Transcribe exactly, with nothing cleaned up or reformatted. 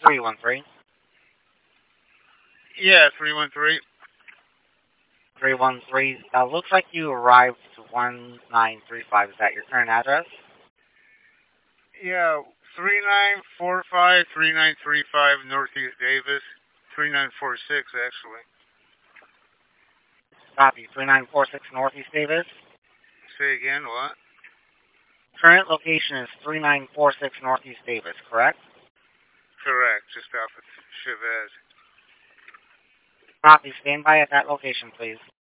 three one three. Yeah, three one three. three one three. Uh, looks like you arrived to one nine three five. Is that your current address? Yeah, three nine four five three nine three five Northeast Davis. three nine four six actually. Copy. three nine four six Northeast Davis. Say again, what? Current location is three nine four six Northeast Davis, correct? Correct, just off of Chavez. Copy. Stand by at that location, please.